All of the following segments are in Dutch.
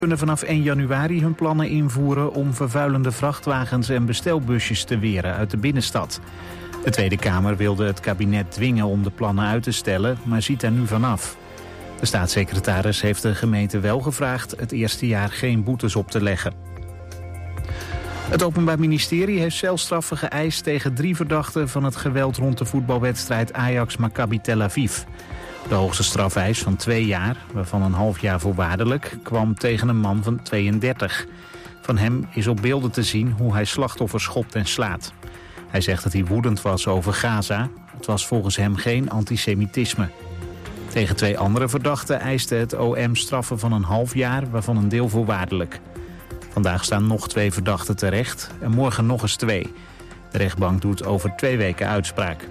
Kunnen vanaf 1 januari hun plannen invoeren om vervuilende vrachtwagens en bestelbusjes te weren uit de binnenstad. De Tweede Kamer wilde het kabinet dwingen om de plannen uit te stellen, maar ziet daar nu vanaf. De staatssecretaris heeft de gemeente wel gevraagd het eerste jaar geen boetes op te leggen. Het Openbaar Ministerie heeft celstraffen geëist tegen 3 verdachten van het geweld rond de voetbalwedstrijd Ajax-Maccabi Tel Aviv. De hoogste strafeis van 2 jaar, waarvan een half jaar voorwaardelijk, kwam tegen een man van 32. Van hem is op beelden te zien hoe hij slachtoffers schopt en slaat. Hij zegt dat hij woedend was over Gaza. Het was volgens hem geen antisemitisme. Tegen 2 andere verdachten eiste het OM straffen van een half jaar, waarvan een deel voorwaardelijk. Vandaag staan nog 2 verdachten terecht en morgen nog eens 2. De rechtbank doet over 2 weken uitspraak.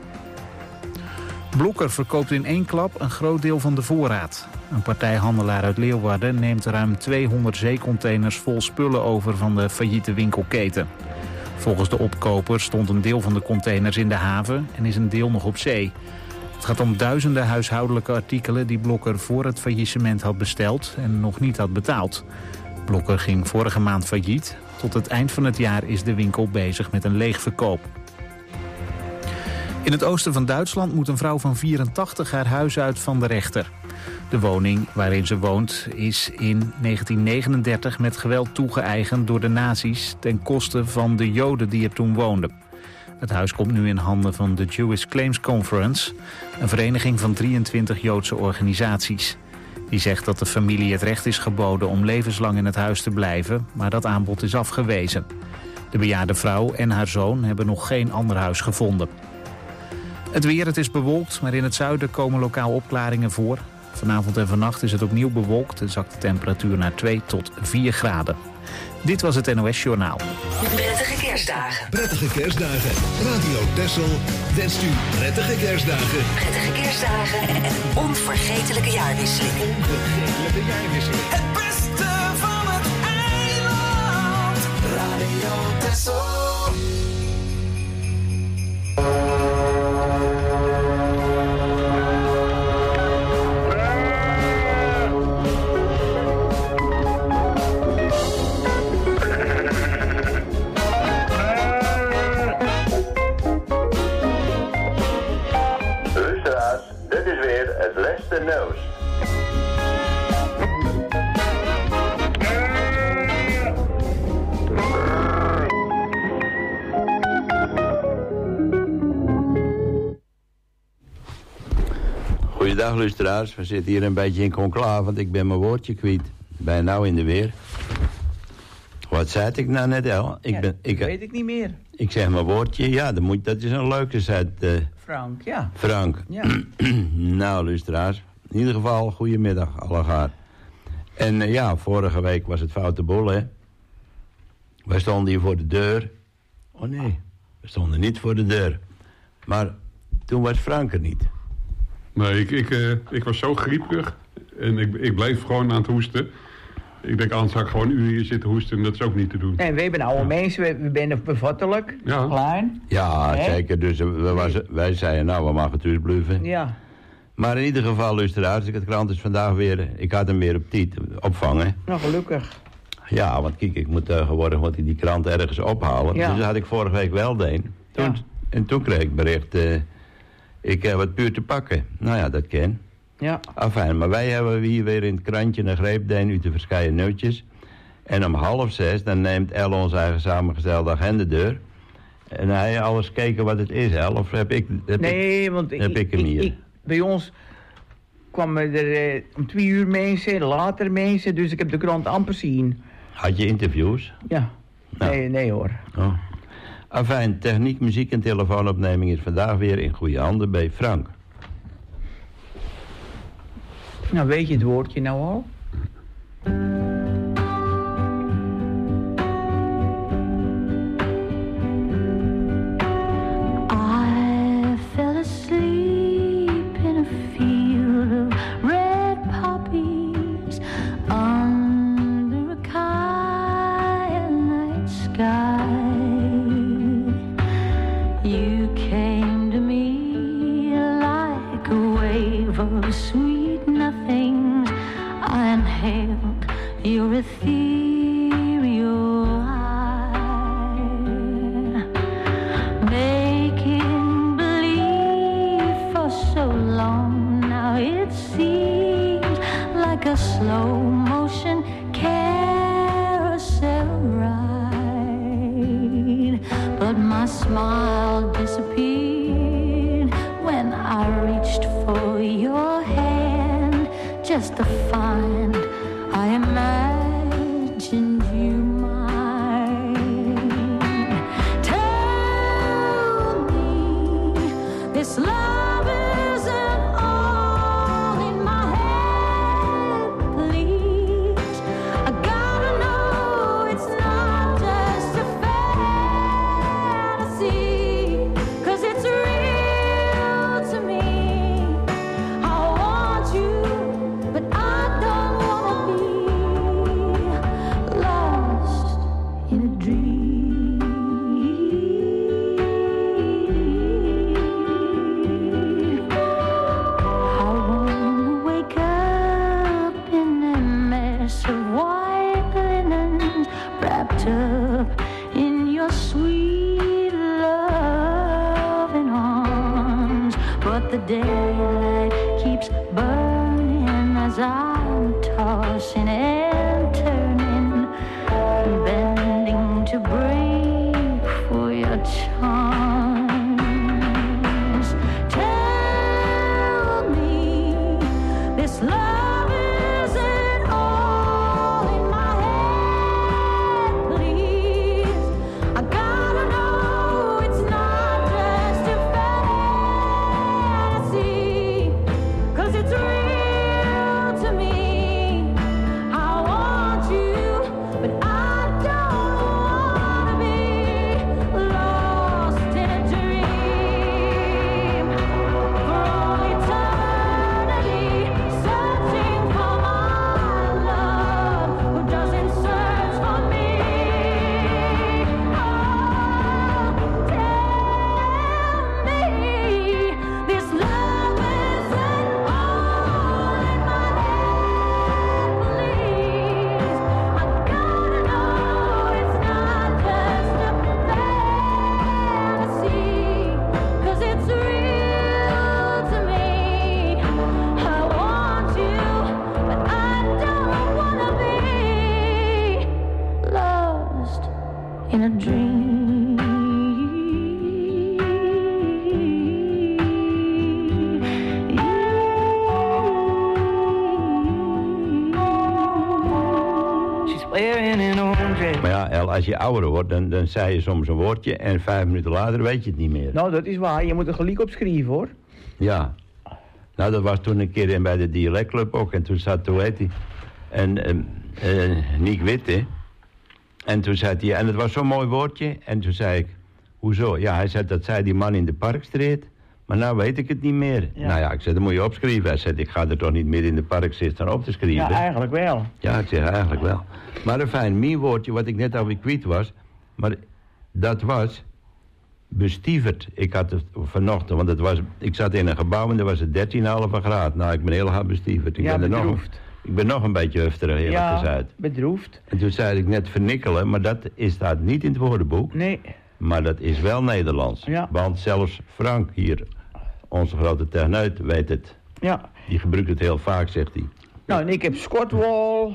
Blokker verkoopt in 1 klap een groot deel van de voorraad. Een partijhandelaar uit Leeuwarden neemt ruim 200 zeecontainers vol spullen over van de failliete winkelketen. Volgens de opkoper stond een deel van de containers in de haven en is een deel nog op zee. Het gaat om duizenden huishoudelijke artikelen die Blokker voor het faillissement had besteld en nog niet had betaald. Blokker ging vorige maand failliet. Tot het eind van het jaar is de winkel bezig met een leegverkoop. In het oosten van Duitsland moet een vrouw van 84 haar huis uit van de rechter. De woning waarin ze woont is in 1939 met geweld toegeëigend door de nazi's ten koste van de Joden die er toen woonden. Het huis komt nu in handen van de Jewish Claims Conference, een vereniging van 23 Joodse organisaties. Die zegt dat de familie het recht is geboden om levenslang in het huis te blijven, maar dat aanbod is afgewezen. De bejaarde vrouw en haar zoon hebben nog geen ander huis gevonden. Het weer, het is bewolkt, maar in het zuiden komen lokaal opklaringen voor. Vanavond en vannacht is het opnieuw bewolkt en zakt de temperatuur naar 2 tot 4 graden. Dit was het NOS Journaal. Prettige kerstdagen. Prettige kerstdagen. Radio Texel wenst u prettige kerstdagen. Prettige kerstdagen en een onvergetelijke jaarwisseling. Onvergetelijke jaarwisseling. Het beste van het eiland. Radio Texel. Dit is weer het laatste nieuws. Goeiedag luisteraars, we zitten hier een beetje in conclave, want ik ben mijn woordje kwijt. Ben nou in de weer. Wat zei ik nou net al? Weet ik niet meer. Ik zeg mijn woordje, ja, dat is een leuke zet. Frank, ja. Frank. Ja. Nou, luisteraars. In ieder geval, goedemiddag, allegaar. En ja, vorige week was het foute boel, hè. Wij stonden hier voor de deur. Oh nee, we stonden niet voor de deur. Maar toen was Frank er niet. Nee, ik was zo grieperig. En ik bleef gewoon aan het hoesten. Ik denk, anders zou ik gewoon uren hier zitten hoesten. En dat is ook niet te doen. Nee, we zijn oude mensen. We zijn bevattelijk. Ja. Klein. Ja, hè? zeker. Dus wij zeiden, nou, we mogen thuis blijven. Ja. Maar in ieder geval, luisteraars, de krant is vandaag weer... Ik had hem weer op tijd opvangen. Nou, gelukkig. Ja, want kijk, ik moet tegenwoordig die krant ergens ophalen. Ja. Dus dat had ik vorige week wel gedaan. Ja. En toen kreeg ik bericht... ik heb wat puur te pakken. Nou ja, dat ken. Ja. Enfin, maar wij hebben hier weer in het krantje een greep deen uit de verschillende nieuwtjes. En om 5:30 dan neemt El onze eigen samengestelde agenda deur. En hij alles kijken wat het is, El. Of heb ik hem hier? Bij ons kwamen er om 2 uur mensen, later mensen. Dus ik heb de krant amper zien. Had je interviews? Ja. Nou. Nee hoor. Oh. Enfin, techniek, muziek en telefoonopneming is vandaag weer in goede handen bij Frank. Nou, weet je het woordje nou al? I fell asleep in a field of red poppies under a night sky. You came to me like a wave of sweet nothings. I inhaled ethereal high, making believe for so long now. It seems like a slow motion carousel ride, but my smile disappeared when I reached for your hand, just to find I imagined you mine. Tell me this love isn't all in my head, please. I gotta know it's not just a fantasy, 'cause it's real to me. I want you, but I don't wanna be lost in a dream. I wanna wake up in a mess of white linens, wrapped up in your sweet loving arms. But the daylight keeps burning as I'm tossing and turning, bending to break for your charms. Tell me this love isn't all in my head, please. I gotta know it's not just a fantasy, 'cause it's real to me. I want you, but I don't wanna be lost in a dream. For all eternity, searching for my love, who doesn't search for me. Oh, tell me this love isn't all in my head, please. I gotta know it's not just a fantasy, 'cause it's real to me. I want you, but I don't wanna be lost in a dream. She's wearing an orange dress. Maar ja, El, als je ouder wordt, dan zei je soms een woordje en 5 minuten later weet je het niet meer. Nou, dat is waar. Je moet er gelijk op schrijven, hoor. Ja. Nou, dat was toen een keer bij de dialectclub ook. En toen zat, hoe heet hij? En Niek Witte. En toen zei hij, en het was zo'n mooi woordje. En toen zei ik, hoezo? Ja, hij zei, dat zei die man in de Parkstreet. Maar nou weet ik het niet meer. Ja. Nou ja, ik zei, dat moet je opschrijven. Hij zei, ik ga er toch niet meer in de Parkstreet staan op te schrijven. Ja, eigenlijk wel. Ja, ik zeg eigenlijk wel. Maar fijn, mijn woordje, wat ik net alweer kwijt was... maar dat was bestieverd. Ik had het vanochtend, want ik zat in een gebouw en er was het 13,5 graden. Nou, ik ben heel hard bestieverd. Ja, bedroefd. Ik ben nog een beetje hufterig, eerlijk gezegd. Bedroefd. En toen zei ik net vernikkelen, maar dat staat niet in het woordenboek. Nee. Maar dat is wel Nederlands. Ja. Want zelfs Frank hier, onze grote techneut, weet het. Ja. Die gebruikt het heel vaak, zegt hij. Nou, en ik heb Skotwal.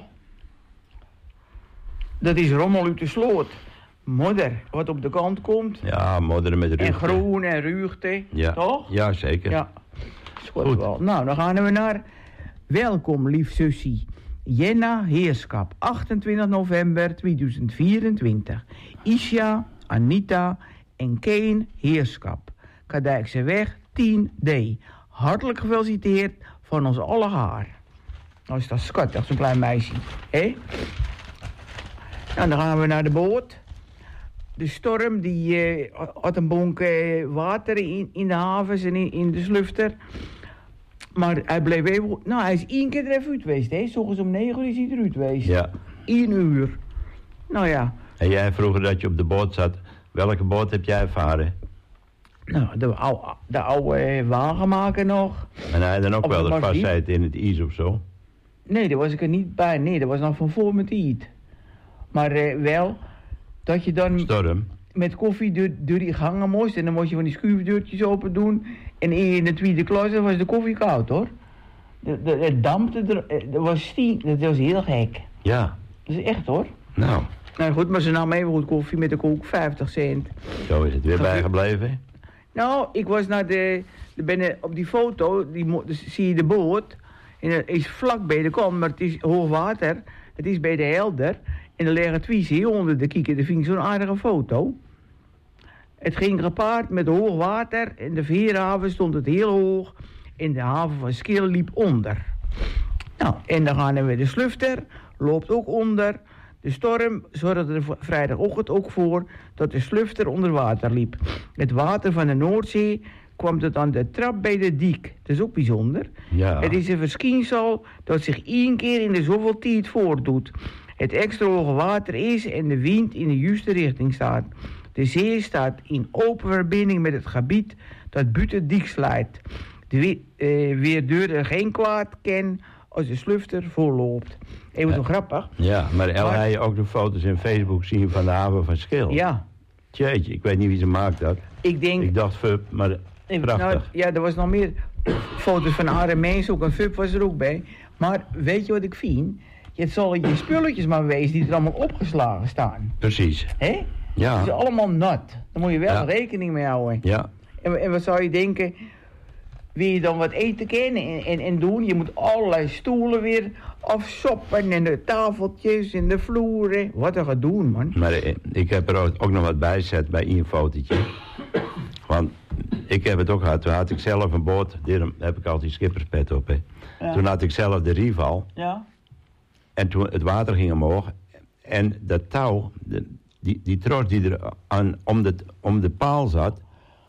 Dat is rommel uit de sloot. Modder, wat op de kant komt. Ja, modderen met ruugte. En groen en ruugte. Ja. Toch? Ja, zeker. Ja. Skotwal. Nou, dan gaan we naar... Welkom, lief zussie. Jenna Heerskap, 28 november 2024. Isha, Anita en Keen Heerskap. Kadijkseweg 10D. Hartelijk gefeliciteerd van ons alle haar. Nou is dat schattig, zo'n klein meisje. Hé? Nou, dan gaan we naar de boot. De storm die had een bonk water in de havens en in de slufter. Maar hij bleef even... Nou, hij is 1 keer er even uit geweest, hè. 's ochtends om 9 uur is hij eruit geweest. Ja. 1 uur. Nou ja. En jij vroeger dat je op de boot zat. Welke boot heb jij ervaren? Nou, de oude wagenmaker nog. En hij dan ook Op wel de dat Marsdiep? vastzijt in het ijs of zo? Nee, daar was ik er niet bij. Nee, dat was nog van voor mijn tijd. Maar wel dat je dan Storm. met koffie door die gangen moest. En dan moest je van die schuifdeurtjes open doen. En in de tweede klas was de koffie koud, hoor. Het dampte er, dat was stien, dat was heel gek. Ja. Dat is echt, hoor. Nou, Nou goed, maar ze nam even goed koffie met de koek, 50 cent. zo is het weer bijgebleven. Nou, ik was naar op die foto, dus zie je de boot. En dat is vlak bij de kant, maar het is hoog water. Het is bij de Helder. En er liggen 2 zeehonden te kijken. Dat vind ik zo'n aardige foto. Het ging gepaard met hoog water. In de veerhaven stond het heel hoog. En de haven van Skil liep onder. Nou, en dan gaan we de Slufter. Loopt ook onder. De storm zorgde er vrijdagochtend ook voor dat de Slufter onder water liep. Het water van de Noordzee kwam tot aan de trap bij de diek. Dat is ook bijzonder. Ja. Het is een verschijnsel dat zich 1 keer in de zoveel tijd voordoet. Het extra hoge water is en de wind in de juiste richting staat. De zee staat in open verbinding met het gebied dat buiten het dik slijt. Weer deur er geen kwaad ken als de Slufter voorloopt. Even zo grappig. Ja, maar heb je ook de foto's in Facebook zien van de haven van Schil? Ja. Jeetje, ik weet niet wie ze maakt dat. Ik dacht Fup, maar prachtig. Nou, ja, er was nog meer foto's van Arre Meens, ook een Fup was er ook bij. Maar weet je wat ik vind? Het zal je spulletjes maar wezen die er allemaal opgeslagen staan. Precies. Hé? Ja. Het is allemaal nat. Daar moet je wel rekening mee houden. Ja. En wat zou je denken? Wil je dan wat eten kennen en doen? Je moet allerlei stoelen weer afsoppen en de tafeltjes en de vloeren. Wat er gaat doen, man. Maar ik heb er ook nog wat bij gezet bij een fotootje. Want ik heb het ook gehad. Toen had ik zelf een boot. Daarom heb ik altijd schipperspet op. Hè. Ja. Toen had ik zelf de rival. Ja. En toen het water ging omhoog. En dat touw, die tros die er om de paal zat.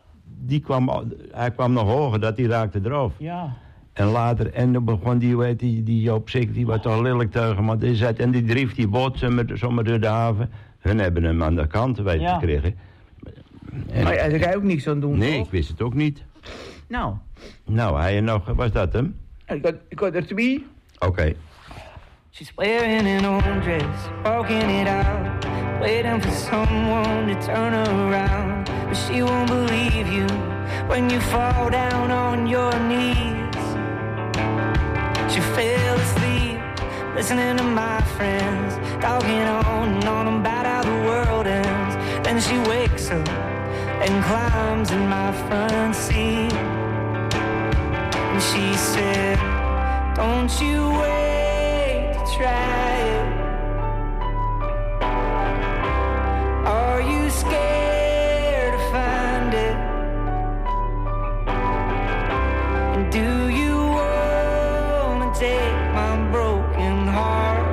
Hij kwam nog hoger, dat die raakte eraf. Ja. En later, en dan begon die Joop Sik, die was toch lelijk tegen me. En die drift die boot zomaar door de haven. Hun hebben hem aan de kant gekregen. Maar daar ga je ook niks aan doen, nee, toch? Ik wist het ook niet. Nou, hij nog, was dat hem? Ik had er 2. Oké. She's wearing an old dress, walking it out, waiting for someone to turn her around. But she won't believe you when you fall down on your knees. She fell asleep, listening to my friends, talking on about how the world ends. Then she wakes up and climbs in my front seat. And she said, don't you wait to try it. Are you scared to find it? And do you wanna take my broken heart?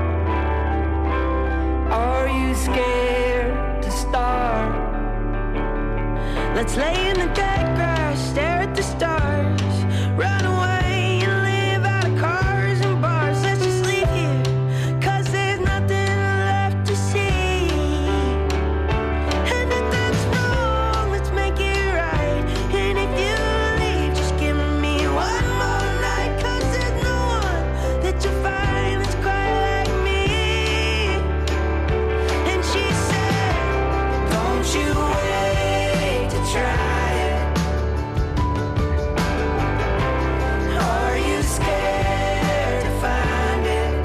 Are you scared to start? Let's lay in the dead grass, stare at the stars, run away and live out of cars and bars. Let's just leave here, 'cause there's nothing left to see. And if that's wrong, let's make it right. And if you leave, just give me one more night, 'cause there's no one that you find that's quite like me. And she said, don't you wait to try it. Are you scared to find it?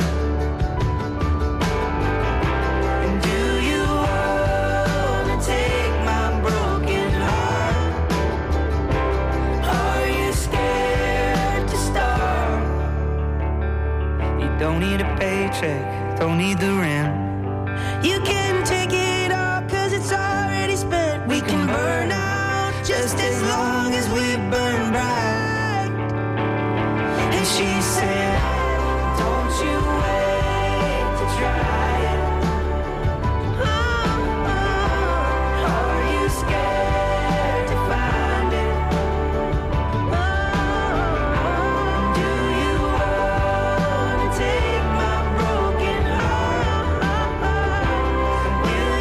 And do you wanna take my broken heart? Are you scared to start? You don't need a paycheck, don't need the rent. You can take it all, 'cause it's already spent. We can burn out just as long as we burn bright. And she said, don't you wait to try it. Are you scared to find it? Do you wanna take my broken heart? Will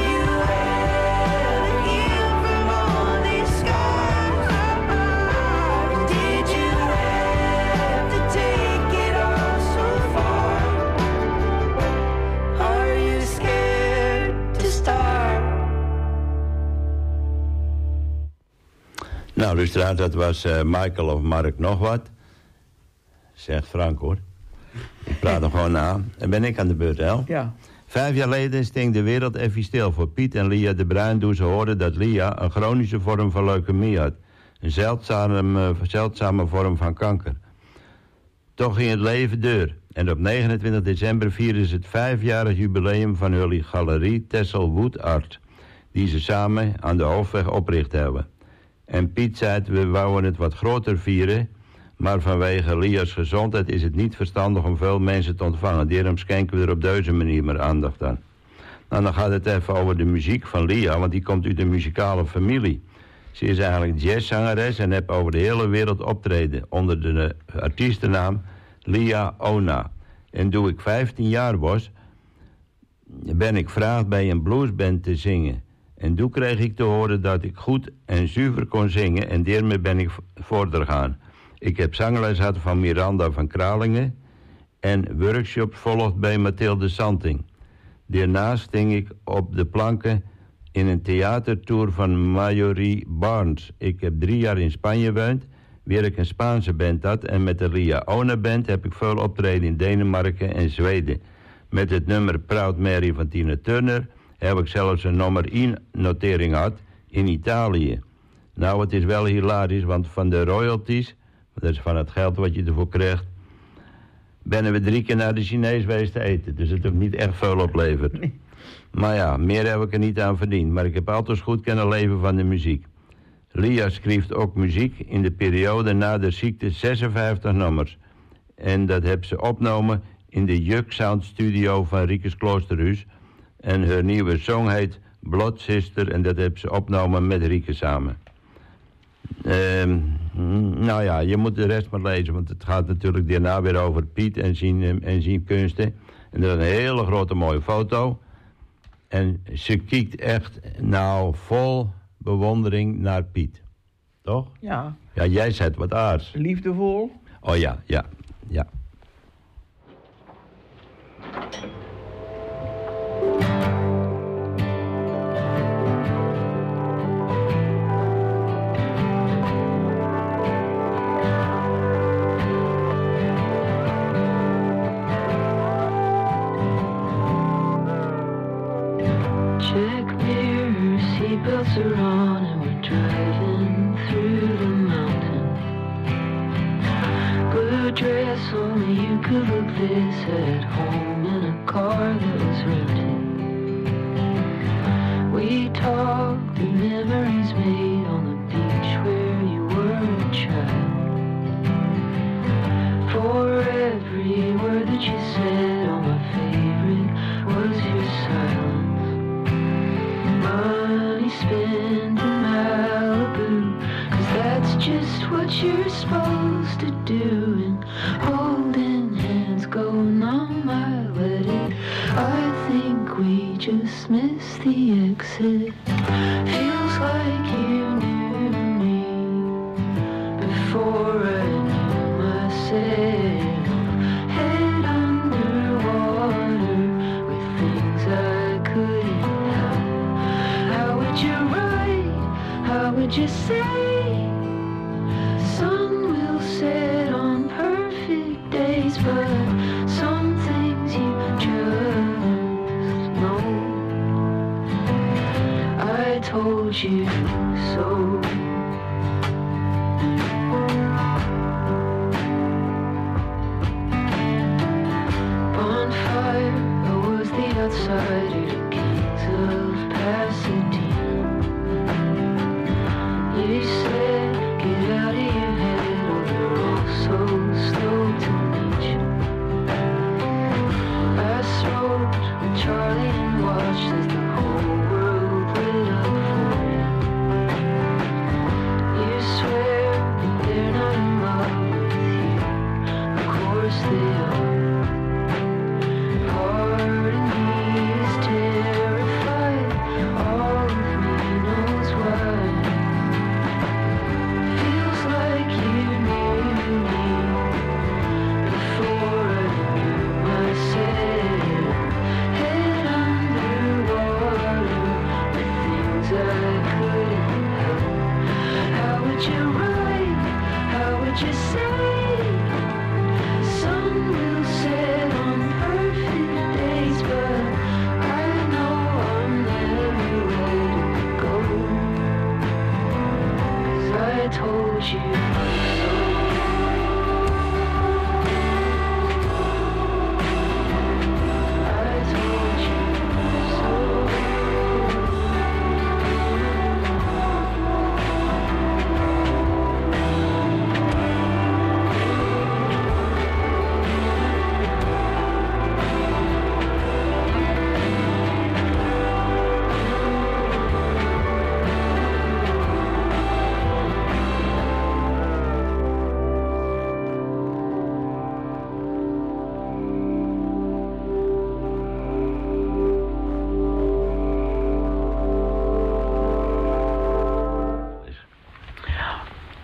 Nou, luisteraar, dat was Michael of Mark nog wat. Zegt Frank, hoor. Ik praat hem gewoon na. En ben ik aan de beurt, hè? Ja. 5 jaar geleden sting de wereld even stil voor Piet en Lia de Bruin... toen ze hoorden dat Lia een chronische vorm van leukemie had. Een zeldzame vorm van kanker. Toch ging het leven deur. En op 29 december vierden ze het 5-jarig jubileum van hun galerie Tessel Wood Art... die ze samen aan de Hoofdweg opricht hebben. En Piet zei, we wouden het wat groter vieren... maar vanwege Lia's gezondheid is het niet verstandig om veel mensen te ontvangen. Daarom schenken we er op deze manier maar aandacht aan. Nou, dan gaat het even over de muziek van Lia, want die komt uit een muzikale familie. Ze is eigenlijk jazzzangeres en heeft over de hele wereld optreden... onder de artiestennaam Lia Ona. En toen ik 15 jaar was, ben ik gevraagd bij een bluesband te zingen... En toen kreeg ik te horen dat ik goed en zuiver kon zingen... en daarmee ben ik voortgegaan. gaan. Ik heb zangles gehad van Miranda van Kralingen... en workshops volgd bij Mathilde Santing. Daarnaast ging ik op de planken in een theatertour van Majorie Barnes. Ik heb 3 jaar in Spanje gewoond, waar ik een Spaanse band had... en met de Lia Ona Band heb ik veel optreden in Denemarken en Zweden. Met het nummer Proud Mary van Tina Turner... heb ik zelfs een nummer 1 notering gehad in Italië. Nou, het is wel hilarisch, want van de royalties... dat is van het geld wat je ervoor krijgt... ben we 3 keer naar de Chinees geweest te eten. Dus het ook niet echt veel oplevert. Nee. Maar ja, meer heb ik er niet aan verdiend. Maar ik heb altijd goed kunnen leven van de muziek. Lia schreef ook muziek in de periode na de ziekte 56 nummers. En dat heb ze opgenomen in de Juk Sound Studio van Riekes Kloosterhuis... En haar nieuwe song heet Blood Sister... en dat heeft ze opgenomen met Rieke samen. Nou ja, je moet de rest maar lezen... want het gaat natuurlijk daarna weer over Piet en zijn kunsten. En dat is een hele grote mooie foto. En ze kijkt echt nou vol bewondering naar Piet. Toch? Ja. Ja, jij zet wat aards. Liefdevol. Oh ja. seatbelts are on and we're driving through the mountain. Blue dress, only you could look this at home in a car that was rented. We talked the memories made on the beach where you were a child. For every word that you said, all my favorite was your silence. Money spent in Malibu, 'cause that's just what you're supposed to do. And holding hands, going on my wedding, I think we just missed the exit. Feels like you knew me before I knew myself. Head underwater with things I couldn't help. How would you write? How would you say? Sun will set on perfect days, but some things you just know. I told you so. Bonfire, I was the outsider, the kings of Pasadena. You said, get out of your head, or you're all so slow to meet you. I smoked with Charlie and watched as the whole world lit up for you. You swear that they're not in love with you. Of course they are. Part of me is terrified. All of me knows why. Feels like you knew me before I knew myself. Head underwater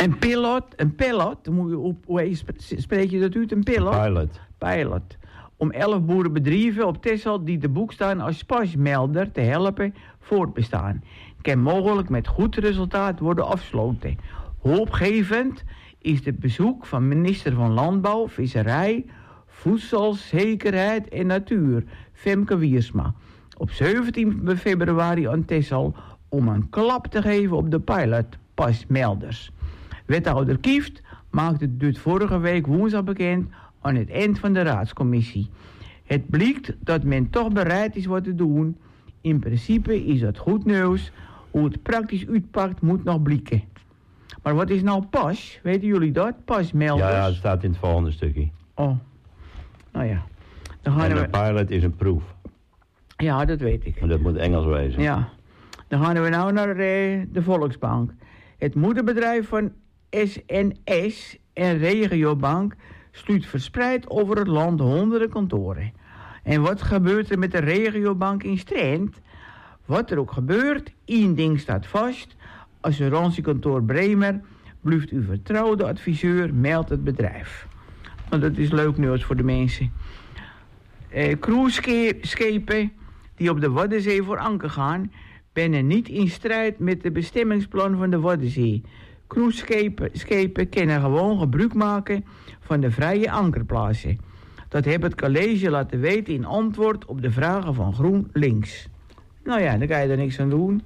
Een pilot, hoe spreek je dat uit? Een pilot? Pilot. Om 11 boerenbedrijven op Texel die te boek staan als pasmelder te helpen voortbestaan. Kan mogelijk met goed resultaat worden afgesloten. Hoopgevend is het bezoek van minister van Landbouw, Visserij, Voedselzekerheid en Natuur, Femke Wiersma, op 17 februari aan Texel om een klap te geven op de pilotpasmelders. Wethouder Kieft maakte dit vorige week woensdag bekend aan het eind van de raadscommissie. Het blijkt dat men toch bereid is wat te doen. In principe is dat goed nieuws. Hoe het praktisch uitpakt moet nog blijken. Maar wat is nou pas? Weten jullie dat? Pasmelders? Ja, het staat in het volgende stukje. Oh, nou ja. Dan gaan en een pilot is een proef. Ja, dat weet ik. Maar dat moet Engels wezen. Ja. Dan gaan we nou naar de Volksbank. Het moederbedrijf van SNS en Regiobank sluit verspreid over het land honderden kantoren. En wat gebeurt er met de Regiobank in Strand? Wat er ook gebeurt, één ding staat vast. Assurantiekantoor Bremer blijft uw vertrouwde adviseur, meldt het bedrijf. Nou, dat is leuk nieuws voor de mensen. Cruiseschepen die op de Waddenzee voor anker gaan, ben niet in strijd met de bestemmingsplan van de Waddenzee. Cruiseschepen kunnen gewoon gebruik maken van de vrije ankerplaatsen. Dat heeft het college laten weten in antwoord op de vragen van GroenLinks. Nou ja, daar kan je er niks aan doen.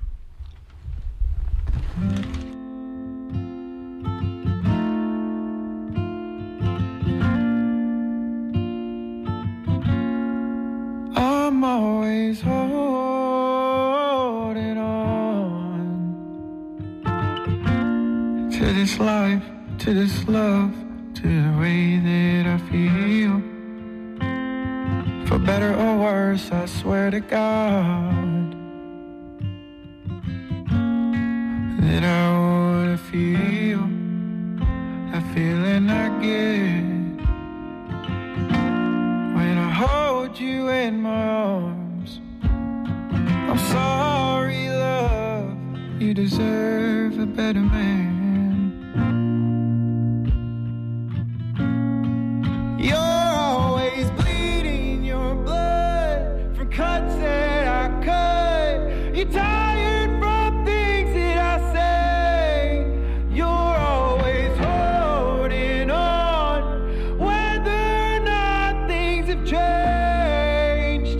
I'm always holding on to this life, to this love, to the way that I feel. For better or worse, I swear to God that I wanna feel that feeling I get when I hold you in my arms. I'm sorry, love, you deserve a better man. You're always bleeding your blood from cuts that I cut. You're tired from things that I say. You're always holding on, whether or not things have changed.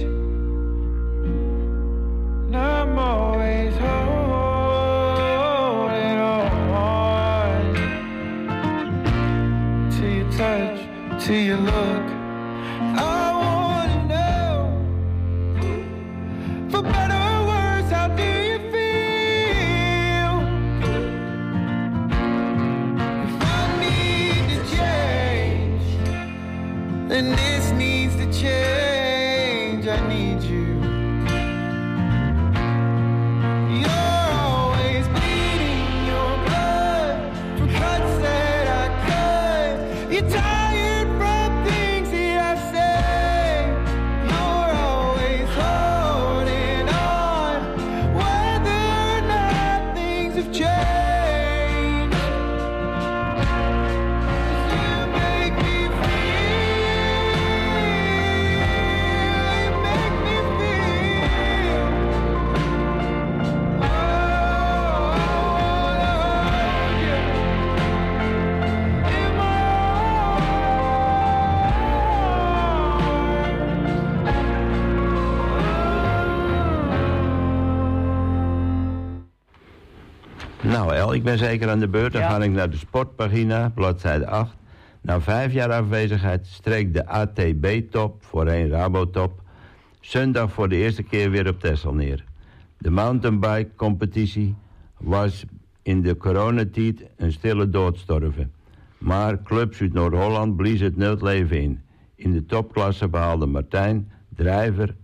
And I'm always holding on till you touch, till you look. I wanna know, for better or worse, how do you feel? If I need to change, then this needs to change. I need you. You're always bleeding your blood from cuts that I cut. You're tired from things that I say. You're always holding on, whether or not things have changed. 'Cause you make me feel, you make me feel. Oh, I wanna hold you in my Nou El, ik ben zeker aan de beurt. Dan ga ik naar de sportpagina, bladzijde 8. Na 5 jaar afwezigheid streek de ATB-top, voorheen Rabotop, zondag voor de eerste keer weer op Texel neer. De mountainbike-competitie was in de coronatijd een stille doodstorven. Maar clubs uit Noord-Holland blies het nieuw leven in. In de topklasse behaalde Martijn, drijver,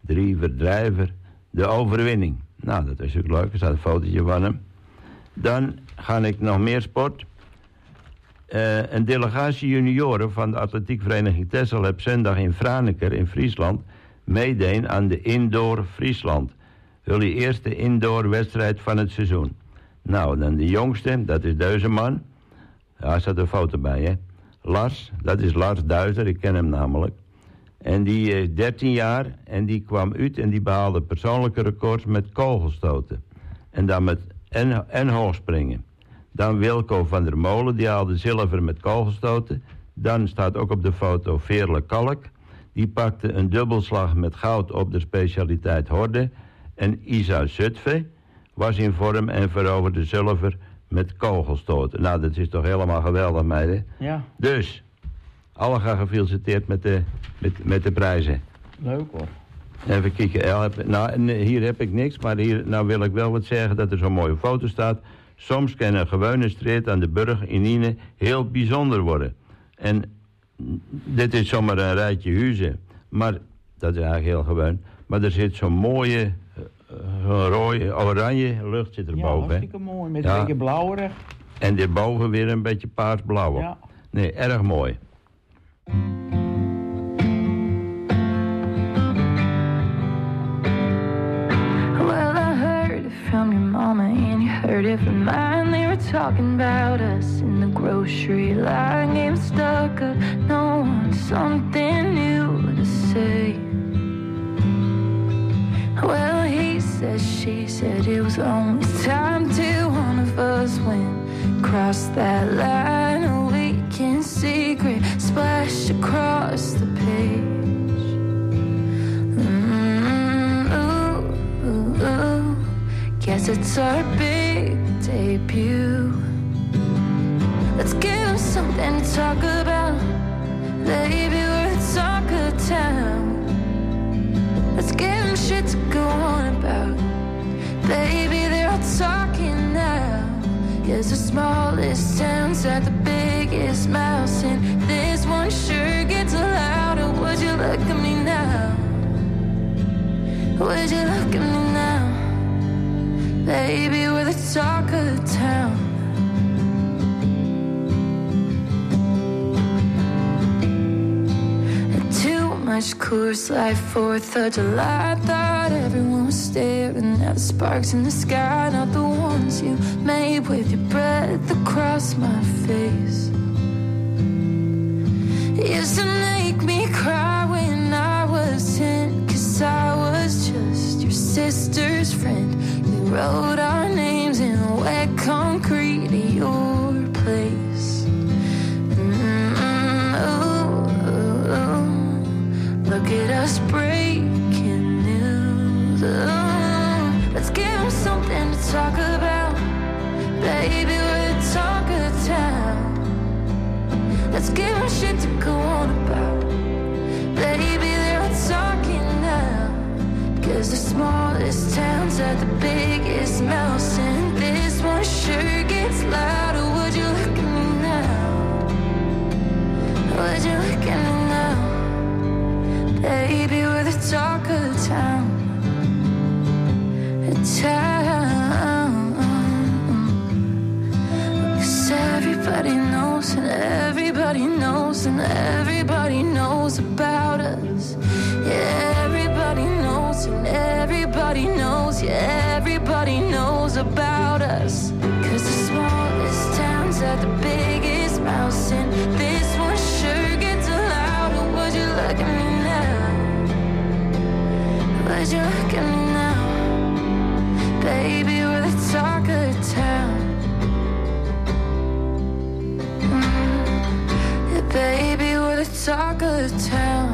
de overwinning. Nou, dat is ook leuk, er staat een fotootje van hem. Dan ga ik nog meer sport. Een delegatie junioren van de atletiekvereniging Texel heeft zondag in Franeker in Friesland meedeen aan de Indoor Friesland. Jullie eerste indoor wedstrijd van het seizoen. Nou, dan de jongste, dat is deze man. Ja, er staat een foto bij, hè. Lars, dat is Lars Duizer, ik ken hem namelijk. En die is 13 jaar en die kwam uit en die behaalde persoonlijke records met kogelstoten. En dan met en hoogspringen. Dan Wilco van der Molen, die haalde zilver met kogelstoten. Dan staat ook op de foto Veerle Kalk. Die pakte een dubbelslag met goud op de specialiteit horde. En Isa Zutphe was in vorm en veroverde zilver met kogelstoten. Nou, dat is toch helemaal geweldig, meiden. Ja. Dus, allemaal gefeliciteerd met de prijzen. Leuk hoor. Even kijken. Nou, hier heb ik niks, maar hier nou wil ik wel wat zeggen dat er zo'n mooie foto staat. Soms kan een gewone street aan de burg in Ine heel bijzonder worden. En dit is zomaar een rijtje huizen. Maar dat is eigenlijk heel gewoon. Maar er zit zo'n mooie, oranje lucht zit erboven. Ja, hartstikke mooi. Met een beetje blauwerig. En daarboven weer een beetje paarsblauw. Ja. Nee, erg mooi. Well, I heard it from your mama and you heard it from mine. They were talking about us in the grocery line. Getting stuck up, no one, something new to say. Well, he said, she said it was only time till one of us went across that line. A weekend secret splashed across the page. Guess it's our big debut. Let's give them something to talk about. Baby, we're the talk of town. Let's give them shit to go on about. Baby, they're all talking now. Guess the smallest town's at the biggest mouths. And this one sure gets louder. Would you look at me now? Would you look at me now? Baby, we're the talk of town. And too much Coors Light, 4th of July. I thought everyone was staring at the sparks in the sky. Not the ones you made with your breath across my face. Used to make me cry when I was 10, 'cause I was just your sister's friend. We wrote our names in wet concrete at your place. Look at us breaking news. Let's give them something to talk about. Baby, we're the talk of town. Let's give them shit to go on about. Baby, they're all talking now. Cause the smallest towns are the biggest mouths. And this one sure gets louder. Would you look at me now? Would you look at me now? Baby, we're the talk of town. Cause everybody knows and everybody knows and everybody knows about us. Yeah, everybody knows and everybody knows. Yeah, everybody knows about us. Cause the smallest towns are the biggest mouths. And this one sure gets louder. Would you look at me now? Would you look at me now? Baby, we're the talk of town. Yeah, baby, we're the talk of town.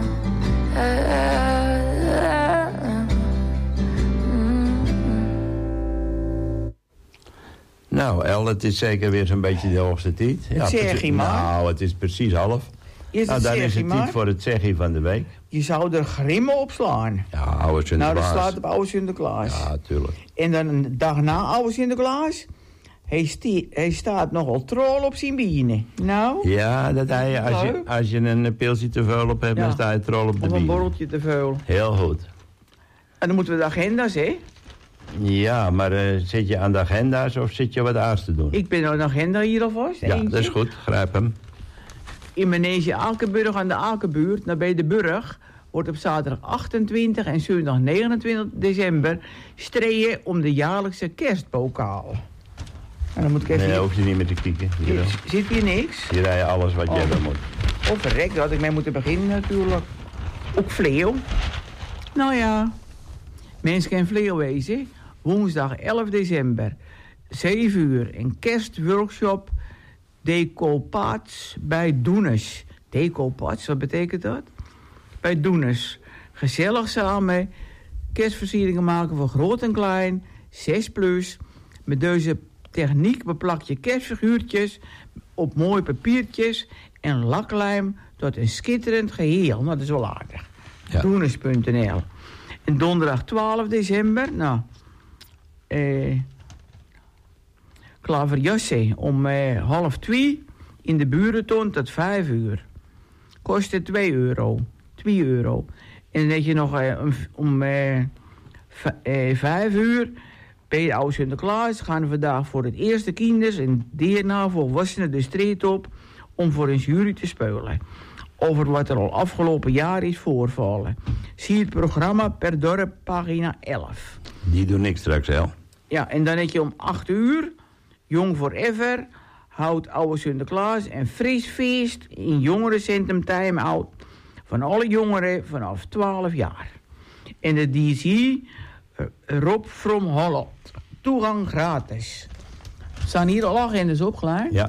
Nou, El, het is zeker weer zo'n beetje de hoogste tijd. Ja, Zeggie maar. Nou, het is precies half. Is nou, het dan is het tijd voor het zeggie van de week. Je zou er grimmen op slaan. Ja, oude Sinterklaas. Nou, dat slaat op oude Sinterklaas. Ja, tuurlijk. En dan een dag na oude Sinterklaas... Hij staat nogal trol op zijn bienen. Nou? Ja, dat hij, als je een pilsje te veel op hebt, dan sta je trol op de bienen. Of een borreltje te veel. Heel goed. En dan moeten we de agenda's, hè? Ja, maar zit je aan de agenda's of zit je wat aards te doen? Ik ben aan de agenda hier alvast. Ja, eentje. Dat is goed. Grijp hem. In Manege Alkenburg aan de Alkenbuurt, nabij de Burg... wordt op zaterdag 28 en zondag 29 december... streden om de jaarlijkse kerstbokaal. En dan moet ik even... Nee, hoef je niet meer te kijken. Zit hier niks? Hier rij je alles wat je hebben moet. Oh, verrek, daar had ik mee moeten beginnen natuurlijk. Ook vleeuw. Nou ja, mensen kan vleeuw wezen. Woensdag 11 december, 7 uur. Een kerstworkshop Decoupage bij Doeners. Decoupage, wat betekent dat? Bij Doeners. Gezellig samen kerstversieringen maken voor groot en klein, 6+. Met deze techniek beplak je kerstfiguurtjes op mooie papiertjes en laklijm tot een schitterend geheel. Nou, dat is wel aardig. Ja. Doeners.nl. En donderdag 12 december, nou, klaverjassen om 1:30 in de burentoon tot 5 uur. Kostte €2. 2 euro. En dan heb je nog om 5 uur bij de oude Sinterklaas gaan we vandaag voor het eerste kinders en daarna volwassenen de street op om voor een jury te spelen. Over wat er al afgelopen jaar is voorvallen. Zie het programma per dorp, pagina 11. Die doen niks straks, hè? Ja, en dan heb je om 8 uur, Jong Forever, houdt oude Sinterklaas en fris feest in jongerencentrum Time Out van alle jongeren vanaf 12 jaar. En de DC Rob from Holland. Toegang gratis. Staan hier al agendas opgeleid? Ja.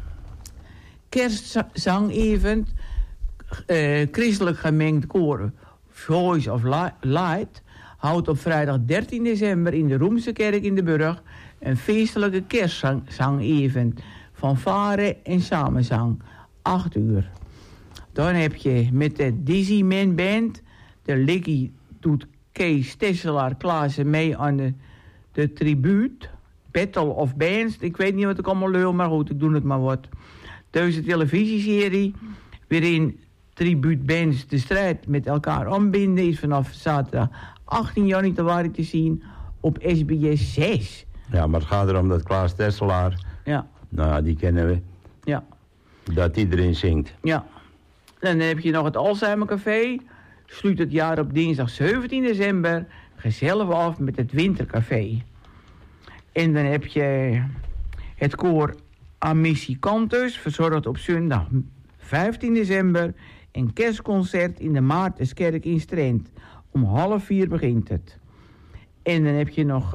Kerstzang-event, christelijk gemengd koor Voice of Light houdt op vrijdag 13 december in de Roemse kerk in de Burg een feestelijke kerstzang-event van varen en samenzang. 8 uur. Dan heb je met de Dizzy Man Band, de Liggy doet Kees Tesselaar Klaassen mee aan de tribuut, Battle of Bands. Ik weet niet wat ik allemaal lul, maar goed, ik doe het maar wat. Deze televisieserie, waarin tribuutbands de strijd met elkaar aanbinden, is vanaf zaterdag 18 januari te zien op SBS 6. Ja, maar het gaat erom dat Klaas Tesselaar, ja, nou, die kennen we, ja, dat iedereen zingt. Ja. En dan heb je nog het Alzheimer Café. Sluit het jaar op dinsdag 17 december gezellig af met het Wintercafé. En dan heb je het koor Amissie Cantus, verzorgd op zondag 15 december. Een kerstconcert in de Maartenskerk in Strent. Om 3:30 begint het. En dan heb je nog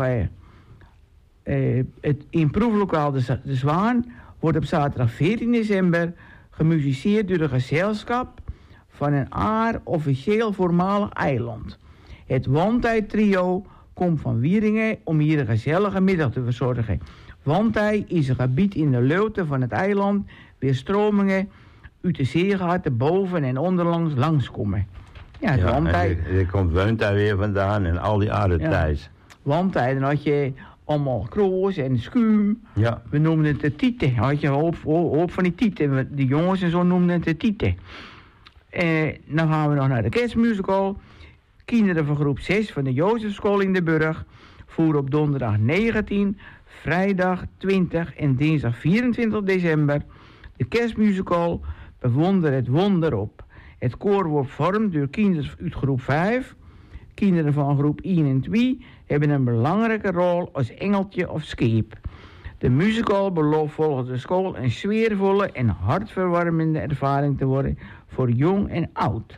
het in proeflokaal de Zwaan. Wordt op zaterdag 14 december gemusiceerd door de gezelschap van een officieel voormalig eiland. Het Wandtij Trio komt van Wieringen om hier een gezellige middag te verzorgen. Wandtij is een gebied in de leeuwte van het eiland waar stromingen uit de zeegaten boven en onderlangs langskomen. Ja, het Wandtij. Er komt Wandtij weer vandaan en al die aardetijds. Ja. Wandtij, dan had je allemaal kroos en schuim. Ja. We noemden het de tieten. Had je een hoop van die tieten. De jongens en zo noemden het de tieten. Dan gaan we nog naar de kerstmusical. Kinderen van groep 6 van de Jozefschool in de Burg voeren op donderdag 19, vrijdag 20 en dinsdag 24 december de kerstmusical Bewonder het Wonder op. Het koor wordt vormd door kinderen uit groep 5. Kinderen van groep 1 en 2 hebben een belangrijke rol als engeltje of scheep. De musical belooft volgens de school een sfeervolle en hartverwarmende ervaring te worden voor jong en oud.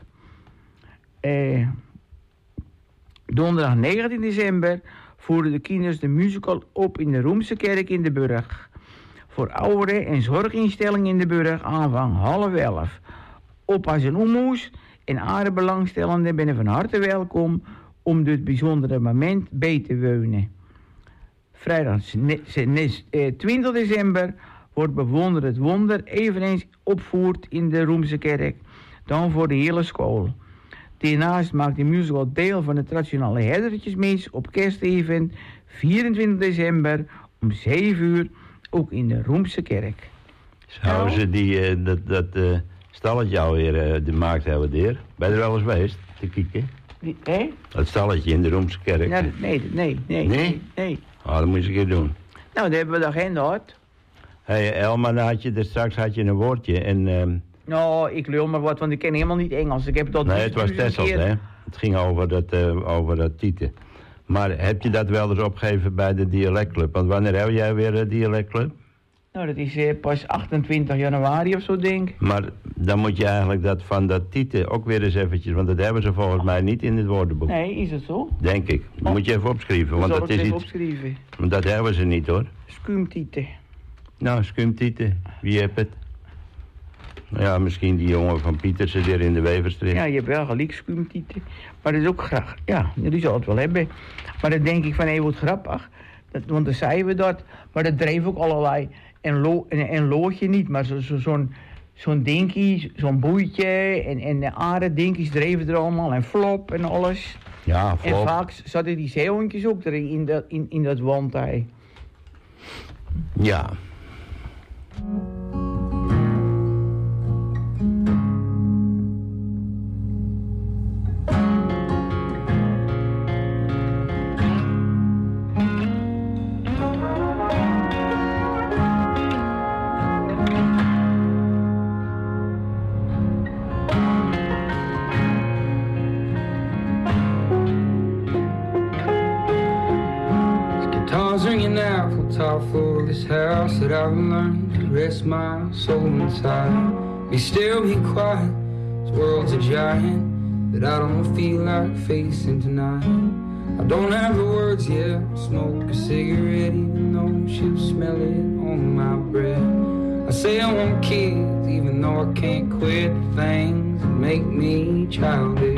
Donderdag 19 december voeren de kinderen de musical op in de Roemse kerk in de Burg. Voor ouderen en zorginstellingen in de Burg aanvang 10:30. Oppas en oemoes en andere belangstellenden zijn van harte welkom om dit bijzondere moment bij te wonen. Vrijdag 20 december wordt Bewonder het Wonder eveneens opgevoerd in de Roemse kerk, dan voor de hele school. Daarnaast maakt de musical deel van de traditionele herdertjesmis op kerstevent 24 december om 7 uur, ook in de Roemse kerk. Zouden ze dat stalletje alweer de markt hebben daar? Ben je er wel eens geweest te kijken? Dat stalletje in de Roemse kerk? Ja, nee. Oh, dat moet je een keer doen. Nou, dat hebben we de agenda gehad. Hey, Elma, straks had je een woordje en... Nou, ik lul maar wat, want ik ken helemaal niet Engels. Ik heb dat nee, het was Tessels, hè. Het ging over dat tieten. Maar heb je dat wel eens opgegeven bij de dialectclub? Want wanneer heb jij weer een dialectclub? Nou, dat is pas 28 januari of zo, denk ik. Maar dan moet je eigenlijk dat van dat titel ook weer eens eventjes... want dat hebben ze volgens mij niet in het woordenboek. Nee, is het zo? Denk ik. Dat moet je even opschrijven. Want dat is iets... opschrijven. Want dat hebben ze niet, hoor. Skumtieten. Nou, skumtieten. Wie heeft het? Ja, misschien die jongen van Pietersen weer in de Weverstreek. Ja, je hebt wel gelijk skumtieten. Maar dat is ook graag. Ja, die zal het wel hebben. Maar dan denk ik van, wat grappig. Want dan zeiden we dat. Maar dat dreef ook allerlei... En loodje niet, maar zo'n dinkie, zo'n boeitje en de aarde-dinkies dreven er allemaal en flop en alles. Ja, flop. En vaak zaten die zeehondjes ook erin in dat wandtij. Ja. Top floor of this house that I've learned to rest my soul inside. Be still, be quiet, this world's a giant that I don't feel like facing tonight. I don't have the words yet, smoke a cigarette even though she'll smell it on my breath. I say I want kids even though I can't quit the things that make me childish.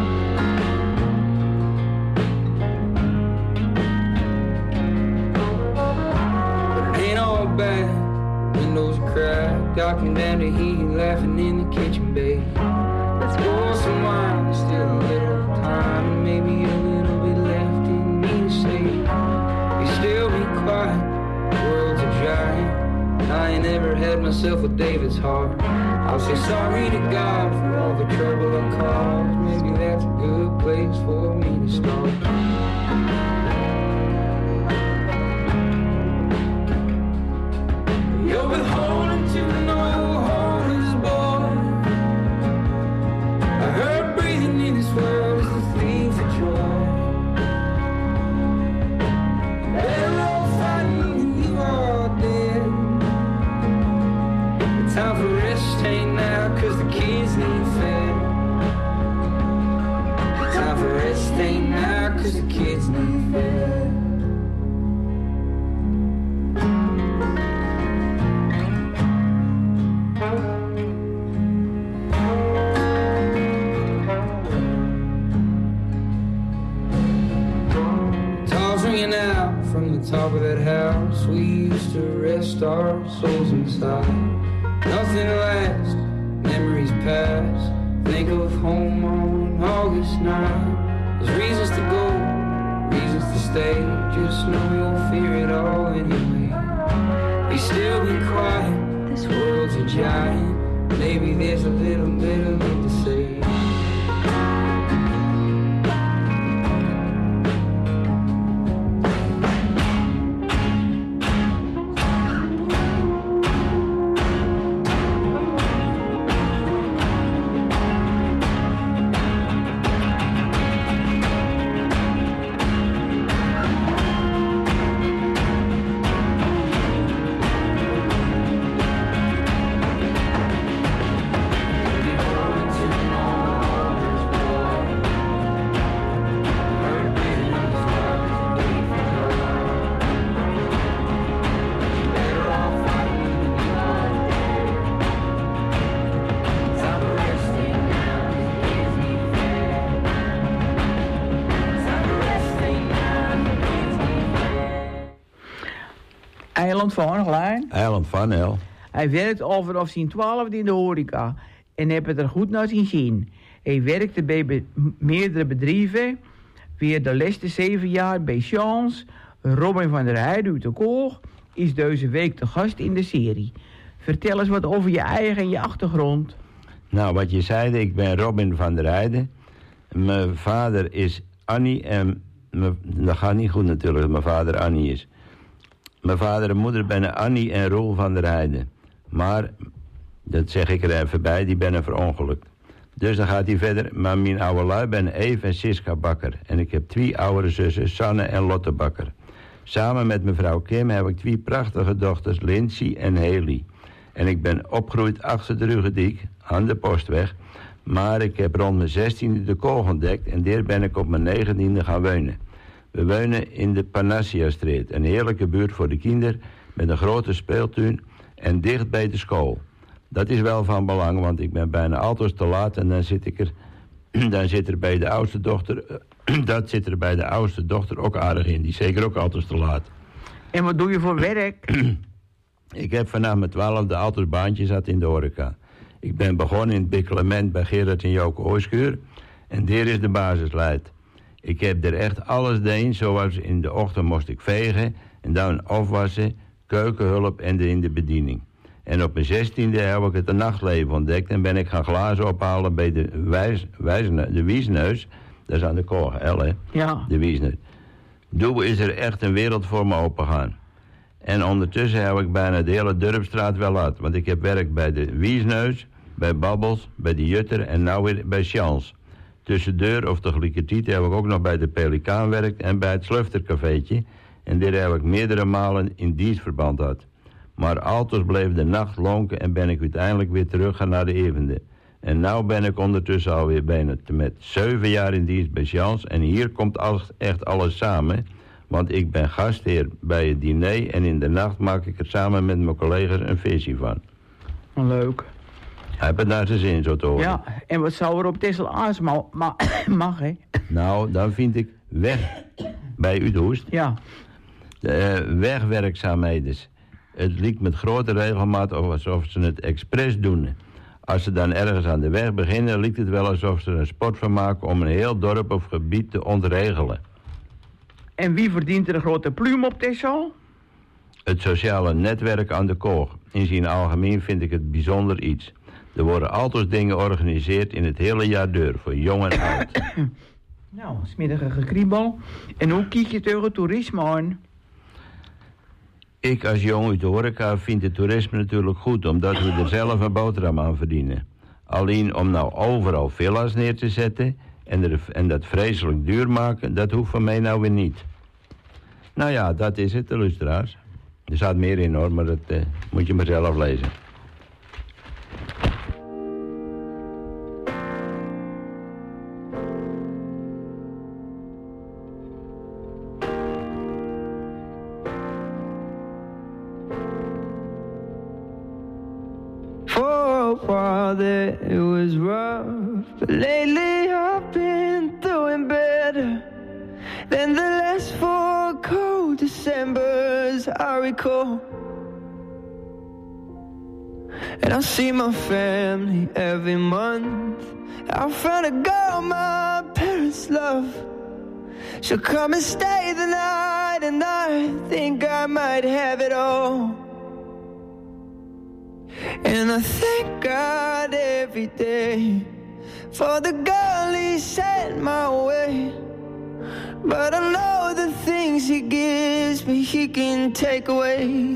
Bad. Windows cracked, darkened down to heat, laughing in the kitchen, babe. Let's pour some wine, there's still a little time, and maybe a little bit left in me to say. Be still, be quiet, the world's a giant. I ain't ever had myself a David's heart. I'll say sorry to God for all the trouble I caused. Maybe that's a good place for me to start. You're beholden to no holders, boy. I heard breathing in this world is the thief of joy. They're all fighting and you are dead. The time for rest ain't now cause the kids need fed. The time for rest ain't now cause the kids need fed. Top of that house, we used to rest our souls inside. Nothing lasts, memories pass. Think of home on August 9. There's reasons to go, reasons to stay. Just know you'll fear it all anyway. Be still, be quiet, this world's a giant. Maybe there's a little bit of it to say. Eiland van, Glijn. Eiland van, El. Hij werkt al vanaf zijn 12e in de horeca en heeft het er goed naar zijn zin. Hij werkte bij meerdere bedrijven, weer de laatste 7 jaar bij Chance. Robin van der Heijden uit de Koog is deze week de gast in de serie. Vertel eens wat over je eigen en je achtergrond. Nou, wat je zei, ik ben Robin van der Heijden. Mijn vader is Annie en... Dat gaat niet goed natuurlijk dat mijn vader Annie is. Mijn vader en moeder zijn Annie en Roel van der Heijden. Maar, dat zeg ik er even bij, die ben verongelukt. Dus dan gaat hij verder. Maar mijn oude lui ben Eve en Siska Bakker. En ik heb 2 oudere zussen, Sanne en Lotte Bakker. Samen met mevrouw Kim heb ik 2 prachtige dochters, Lindsay en Haley. En ik ben opgegroeid achter de Rugediek, aan de Postweg. Maar ik heb rond mijn 16e de Kool ontdekt en daar ben ik op mijn 19e gaan wonen. We wonen in de Panacea-street, een heerlijke buurt voor de kinderen met een grote speeltuin en dicht bij de school. Dat is wel van belang, want ik ben bijna altijd te laat en dan zit er bij de oudste dochter, dat zit er bij de oudste dochter ook aardig in. Die is zeker ook altijd te laat. En wat doe je voor werk? Ik heb vanaf mijn 12e altijd baantjes gehad in de horeca. Ik ben begonnen in het Bikkelement bij Gerard en Joke Ooiskuur en daar is de basisleid. Ik heb er echt alles deed, zoals in de ochtend moest ik vegen en dan afwassen, keukenhulp en in de bediening. En op mijn 16e heb ik het nachtleven ontdekt en ben ik gaan glazen ophalen bij de Wiesneus. Dat is aan de Koog, hè? Ja. De Wiesneus. Toen is er echt een wereld voor me opengegaan. En ondertussen heb ik bijna de hele Durpstraat wel gehad. Want ik heb werk bij de Wiesneus, bij Babbels, bij de Jutter en nou weer bij Chans. Tussendoor of tegelijkertijd heb ik ook nog bij de Pelikaan werkt en bij het Sluftercafeetje. En daar heb ik meerdere malen in dienstverband gehad. Maar altijd bleef de nacht lonken en ben ik uiteindelijk weer teruggegaan naar de Evende. En nou ben ik ondertussen alweer bijna met 7 jaar in dienst bij Chans. En hier komt echt alles samen. Want ik ben gastheer bij het diner en in de nacht maak ik er samen met mijn collega's een feestje van. Leuk. Hij heeft het naar zijn zin, zo te horen. Ja, en wat zou er op Texel Aas mag, hè? Nou, dan vind ik weg bij Uithoest. Ja. Wegwerkzaamheden. Het lijkt met grote regelmaat alsof ze het expres doen. Als ze dan ergens aan de weg beginnen, lijkt het wel alsof ze er een sport van maken om een heel dorp of gebied te ontregelen. En wie verdient er een grote pluim op Texel? Het sociale netwerk aan de Koog. In zijn algemeen vind ik het bijzonder iets. Er worden altijd dingen georganiseerd in het hele jaar door, voor jong en oud. Nou, smiddige gekriebel. En hoe kijk je tegen toerisme aan? Ik als jong uit de horeca vind het toerisme natuurlijk goed, omdat we er zelf een boterham aan verdienen. Alleen om nou overal villa's neer te zetten en dat vreselijk duur maken, dat hoeft van mij nou weer niet. Nou ja, dat is het, de luisteraars. Er staat meer in hoor, maar dat moet je maar zelf lezen. That it was rough, but lately I've been doing better than the last 4 cold Decembers I recall. And I see my family every month. I found a girl my parents love. She'll come and stay the night, and I think I might have it all. And I thank God every day for the girl He sent my way. But I know the things He gives me He can take away.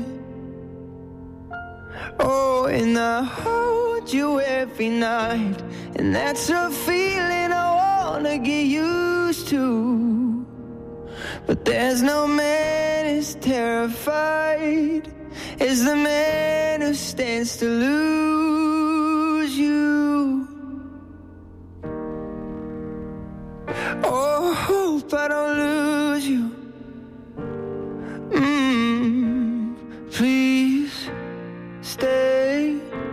Oh, and I hold you every night, and that's a feeling I wanna get used to. But there's no man as terrified is the man who stands to lose you. Oh, hope I don't lose you. Please stay.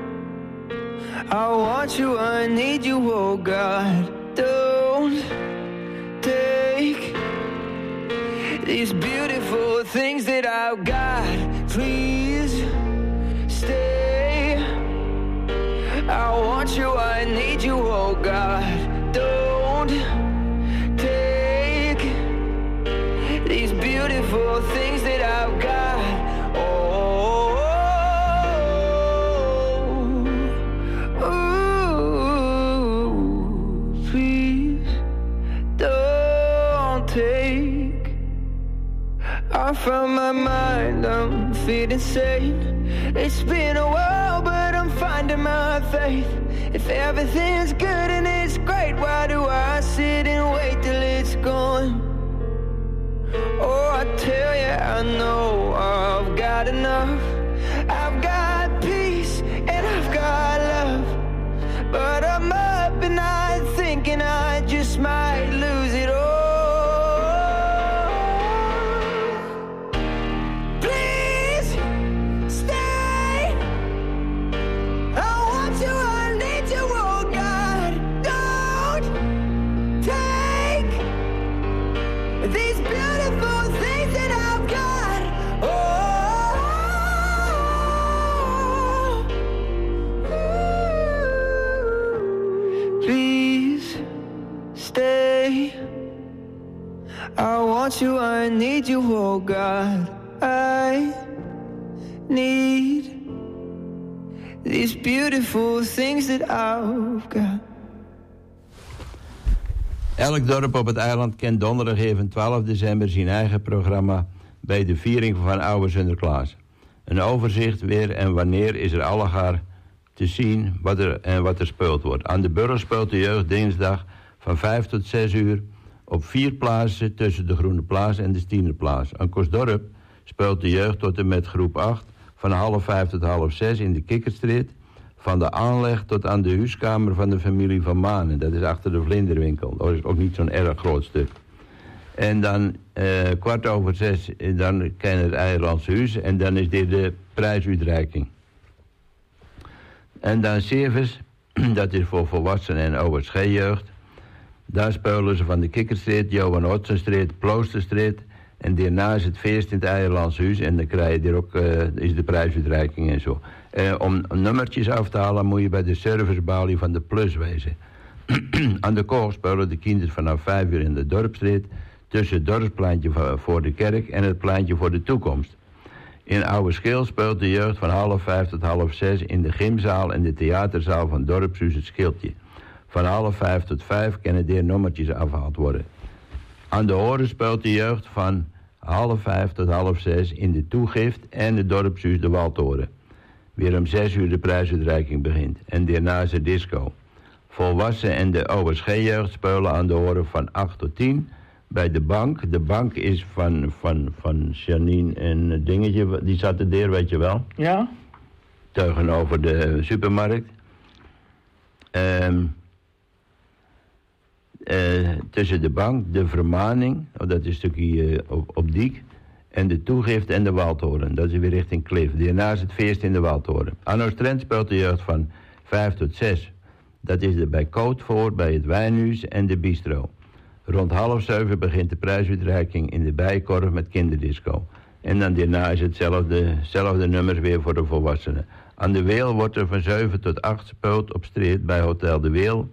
I want you, I need you, oh God. Don't take these beautiful things that I've got. Please stay. I want you, I need you, oh God. Don't take these beautiful things that I've got. Oh, please don't take. I found my mind, I'm feeling sane. It's been a while, but I'm finding my faith. If everything's good and it's great, why do I sit and wait till it's gone? Oh, I tell you, I know I've got enough. I've got peace and I've got love. But I'm up at night thinking I just might lose it all. Please stay. I want you, I need you, oh God. Don't take these beautiful things that I've got. Please stay. I want you, I need you, oh God. I need these beautiful things that I've got. Elk dorp op het eiland kent donderdag even 12 december zijn eigen programma bij de viering van Oude Sinterklaas. Een overzicht weer en wanneer is er allegaar te zien wat er speeld wordt. Aan de Burg speelt de jeugd dinsdag van 5 tot 6 uur op 4 plaatsen tussen de Groene Plaats en de Stienerplaats. Aan Kosdorp speelt de jeugd tot en met groep 8 van 4:30 tot 5:30 in de Kikkerstraat. Van de aanleg tot aan de huiskamer van de familie van Manen. Dat is achter de vlinderwinkel. Dat is ook niet zo'n erg groot stuk. En dan 5:15, dan ken je het Eierlandse Huis. En dan is dit de prijsuitreiking. En dan Severs, dat is voor volwassenen en OSG-jeugd. Daar spelen ze van de Kikkerstraat, Johan Otsenstraat, Ploosterstraat. En daarna is het feest in het Eierlandse Huis. En dan krijg je er ook, is de prijsuitreiking en zo. Om nummertjes af te halen moet je bij de servicebalie van de Plus wezen. Aan de kool spelen de kinderen vanaf 5 uur in de Dorpstraat. Tussen het dorpspleintje voor de kerk en het pleintje voor de toekomst. In Oude Schil speelt de jeugd van 5:30 tot 5:30 in de gymzaal en de theaterzaal van Dorpshuis het Schildje. Van 4:30 tot 5 kunnen er nummertjes afgehaald worden. Aan de Horen speelt de jeugd van 5:30 tot 5:30 in de Toegift en de Dorpshuis de Waldtoren. Weer om 6 uur de prijsuitreiking begint en daarna is het disco. Volwassen en de OSG-jeugd spelen aan de Horen van 8 tot 10 bij de bank. De bank is van Janine en Dingetje, die zaten daar, weet je wel. Ja. Tegenover de supermarkt. Tussen de bank, de Vermaning, dat is een stukje op Diek, en de Toegift en de Waldtoren. Dat is weer richting Klif. Daarna is het feest in de Waldtoren. Aan Oostrent speelt de jeugd van 5 tot 6. Dat is er bij Kootvoort, bij het Wijnhuis en de Bistro. Rond 6:30 begint de prijsuitreiking in de Bijkorf met kinderdisco. En dan daarna is hetzelfde nummers weer voor de volwassenen. Aan de Weel wordt er van 7 tot 8 gespeeld op straat bij Hotel de Weel.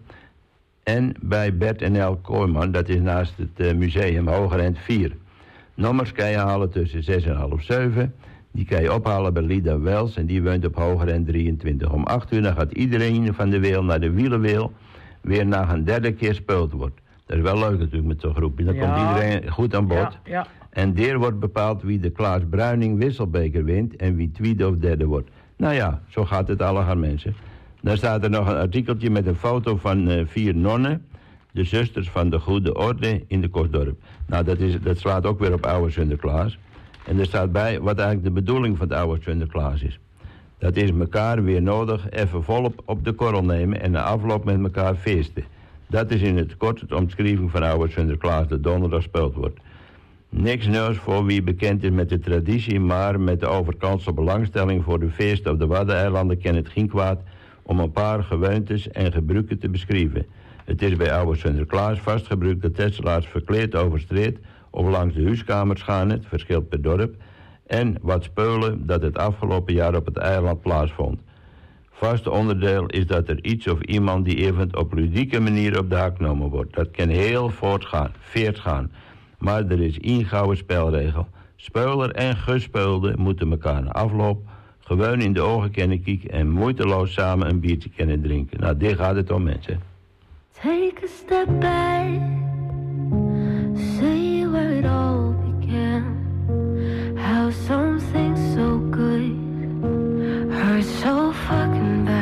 En bij Bert en El Kooijman, dat is naast het museum Hogerend 4. Nummers kan je halen tussen 6 en 6:30. Die kan je ophalen bij Lida Wels en die woont op Hogerend 23. Om 8 uur dan gaat iedereen van de Weel naar de Wielenweel weer na een derde keer gespeeld wordt. Dat is wel leuk natuurlijk met zo'n groepje. Dan komt iedereen goed aan bod. Ja. En daar wordt bepaald wie de Klaas Bruining wisselbeker wint en wie tweede of derde wordt. Nou ja, zo gaat het allegaar mensen. Dan staat er nog een artikeltje met een foto van 4 nonnen. De zusters van de Goede Orde in de Kosdorp. Nou, dat slaat ook weer op Oude Sinterklaas. En er staat bij wat eigenlijk de bedoeling van het Oude Sinterklaas is. Dat is elkaar weer nodig even volop op de korrel nemen en na afloop met elkaar feesten. Dat is in het kort de omschrijving van Oude Sinterklaas dat donderdag gespeeld wordt. Niks nieuws voor wie bekend is met de traditie, maar met de overkantse belangstelling voor de feesten op de Waddeneilanden kan het geen kwaad om een paar gewoontes en gebruiken te beschrijven. Het is bij Oude Sinterklaas vastgebruikt dat tesselaars verkleed over straat of langs de huiskamers gaan, het verschilt per dorp, en wat speulen dat het afgelopen jaar op het eiland plaatsvond. Vast onderdeel is dat er iets of iemand die even op ludieke manier op de hak genomen wordt. Dat kan heel veert gaan. Maar er is één gouden spelregel. Speuler en gespeulde moeten elkaar na afloop gewoon in de ogen kennen kijken en moeiteloos samen een biertje kunnen drinken. Nou, dit gaat het om, mensen. Take a step back, see where it all began. How something so good hurt so fucking bad.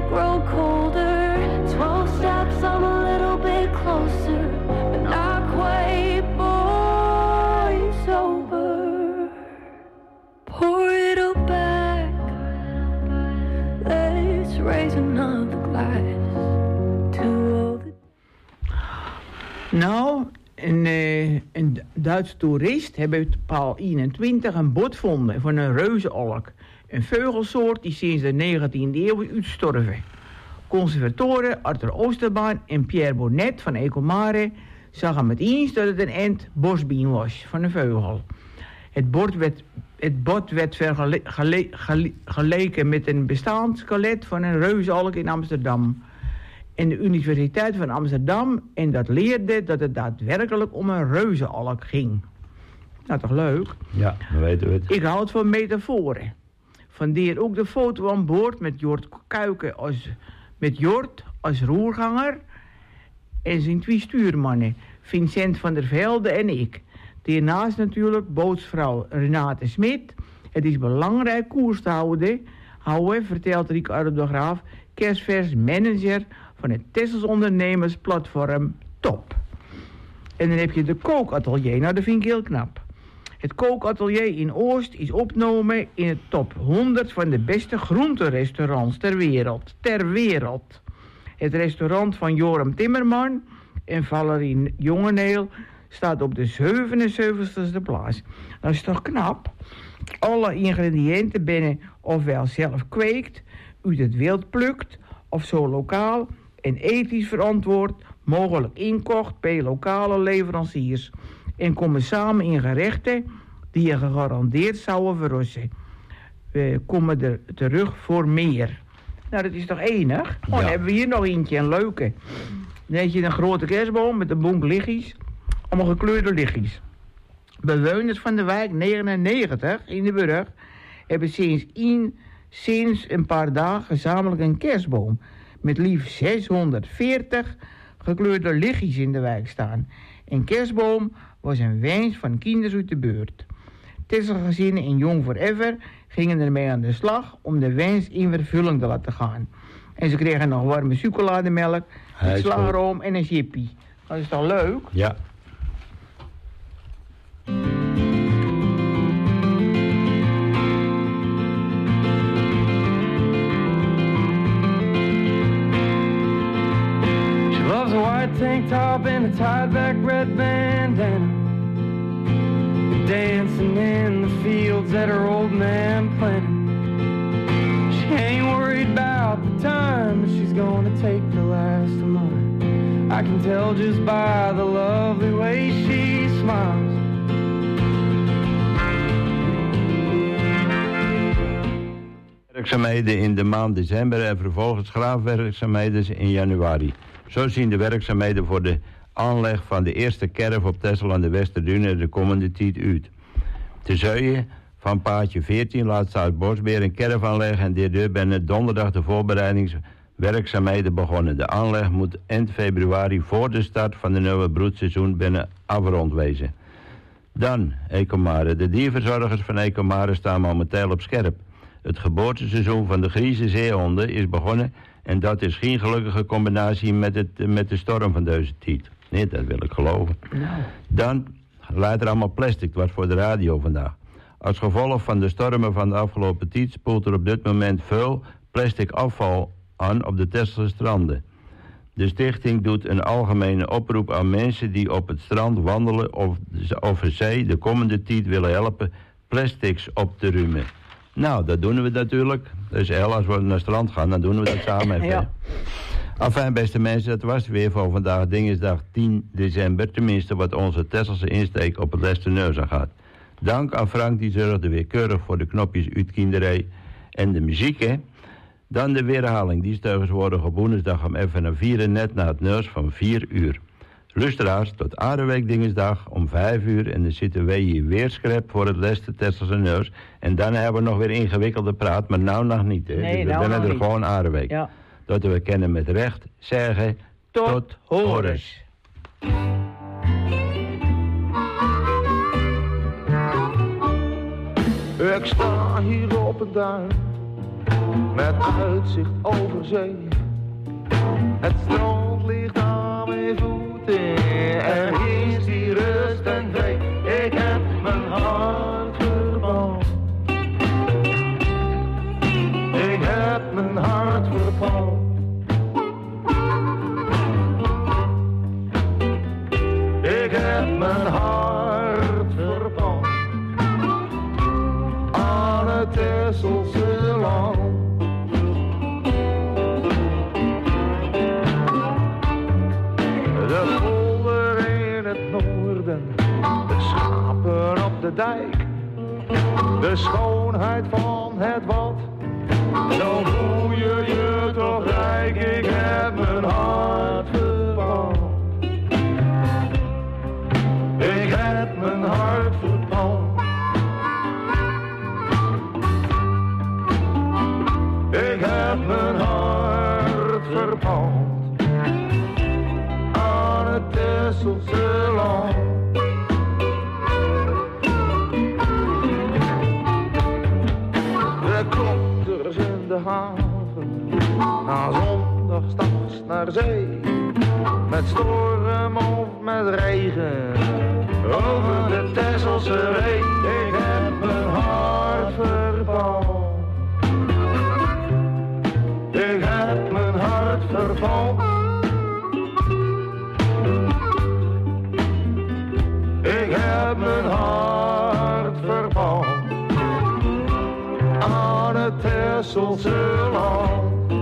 grow colder. 12 steps, I'm a little bit closer, but not quite, boy, sober. Pour it all back, let's raise another glass to all the... Nou, een Duitse toerist heeft op paal 21 een bot gevonden van een reuzenolk. Een veugelsoort die sinds de 19e eeuw is uitgestorven. Conservatoren Arthur Oosterbaan en Pierre Bonnet van Ecomare zagen meteen dat het een ent bosbien was van een vogel. Het bot werd vergeleken met een bestaand skelet van een reuzenolk in Amsterdam. En de Universiteit van Amsterdam en dat leerde dat het daadwerkelijk om een reuzenolk ging. Nou, toch leuk? Ja, dan weten we het. Ik houd van metaforen. Vandaar ook de foto aan boord met Jort Kuiken als roerganger en zijn 2 stuurmannen, Vincent van der Velde en ik. Daarnaast natuurlijk bootsvrouw Renate Smit. Het is belangrijk koers te houden, vertelt Ricardo de Graaf, kerstvers manager van het Tessels ondernemersplatform Top. En dan heb je de kookatelier, nou dat vind ik heel knap. Het kookatelier in Oost is opgenomen in het top 100 van de beste groenterestaurants ter wereld. Het restaurant van Joram Timmerman en Valerie Jongeneel staat op de 77ste plaats. Dat is toch knap? Alle ingrediënten binnen ofwel zelf kweekt, uit het wild plukt, of zo lokaal en ethisch verantwoord, mogelijk inkocht bij lokale leveranciers. En komen samen in gerechten die je gegarandeerd zouden verrassen. We komen er terug voor meer. Nou, dat is toch enig? Oh, dan hebben we hier nog eentje, een leuke. Dan heb je een grote kerstboom met een bonk lichtjes. Allemaal gekleurde lichtjes. Bewoners van de wijk 99 in de Burg hebben sinds een paar dagen gezamenlijk een kerstboom met liefst 640 gekleurde lichtjes in de wijk staan. Een kerstboom was een wens van kinderen uit de buurt. Tesselgezinnen en Jong Forever gingen ermee aan de slag om de wens in vervulling te laten gaan. En ze kregen nog warme chocolademelk, een slagroom en een chippy. Dat is toch leuk? Ja. She loves a white tank top and a tied back red bandana, dancing in the fields that her old man planted. She ain't worried about the time that she's gonna take the last of mine. I can tell just by the lovely way she smiles. Werkzaamheden in de maand december en vervolgens graafwerkzaamheden in januari. Zo zien de werkzaamheden voor de aanleg van de eerste kerf op Texel aan de Westerduinen de komende tijd uit. Te Zeuien van paadje 14 laat Zuid-Bosbeer een kerf aanleggen en daardoor ben donderdag de voorbereidingswerkzaamheden begonnen. De aanleg moet eind februari voor de start van de nieuwe broedseizoen binnen afgerond wezen. Dan Ecomare. De dierverzorgers van Ecomare staan momenteel op scherp. Het geboorteseizoen van de Grieze zeehonden is begonnen en dat is geen gelukkige combinatie met de storm van deze tijd. Nee, dat wil ik geloven. Nou. Dan leidt er allemaal plastic, wat voor de radio vandaag. Als gevolg van de stormen van de afgelopen tijd spoelt er op dit moment veel plastic afval aan op de Tesselse stranden. De stichting doet een algemene oproep aan mensen die op het strand wandelen of zij de komende tijd willen helpen plastics op te ruimen. Nou, dat doen we natuurlijk. Dus als we naar het strand gaan, dan doen we dat samen even. Ja. Enfin, beste mensen, dat was weer voor vandaag, Dinsdag 10 december. Tenminste, wat onze Tesselse insteek op het Lesterneus aan gaat. Dank aan Frank, die zorgde weer keurig voor de knopjes uitkinderij en de muziek, hè. Dan de weerhaling, die steugers worden op woensdag om even naar 4 net na het neus van 4 uur. Luisteraars, tot Aardeweek Dinsdag om 5 uur en dan zitten wij hier weer scherp voor het Lester Tesselse neus. En dan hebben we nog weer ingewikkelde praat, maar nou nog niet, hè. Nee, dus we nou zijn er niet. gewoon Aardeweek. Ja. Dat we kennen met recht zeggen tot horens. Ik sta hier op het duin, met uitzicht over zee. Het strand ligt aan mijn voeten, er is die rust en vrede. Ik heb mijn hart verbrand. Ik heb mijn hart verbrand. Ik heb mijn hart verbrand aan het Texelse land. De polder in het noorden, de schapen op de dijk, de schoonheid van het wat, zo voel je je toch rijk. Ik heb mijn hart verbrand. Ik heb mijn hart verbrand. Ik heb mijn hart verbrand aan het Texelse land. De klokters in de haven, na zondag s'nachts naar zee, met storm of met regen, over de Texelse Ree. Ik heb mijn hart verbrand. Ik heb mijn hart verbrand. Ik heb mijn hart verbrand aan het Texelse land.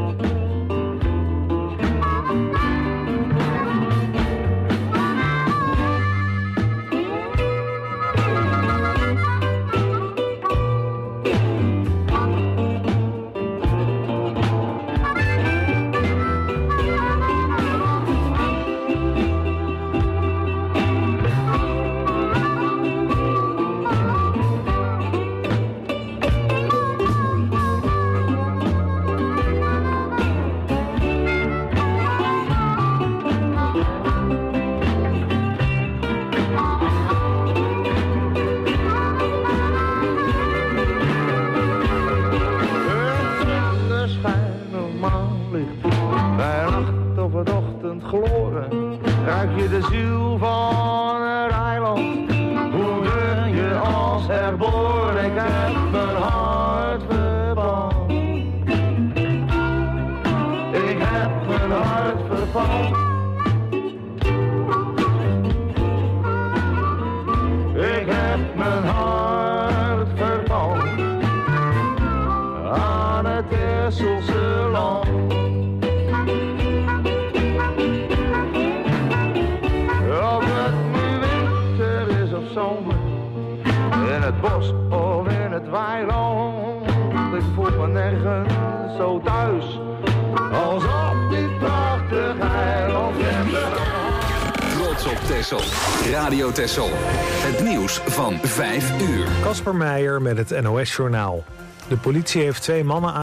Ruik je de ziel van het eiland, voel je je als herboren. Ik heb mijn hart verbrand. Ik heb mijn hart verbrand. Ik heb mijn hart verbrand aan het Texelse land. In het bos of in het weiland, ik voel me nergens zo thuis als op dit prachtige eiland. Trots op Texel. Radio Texel. Het nieuws van 5 uur. Kasper Meijer met het NOS-journaal. De politie heeft 2 mannen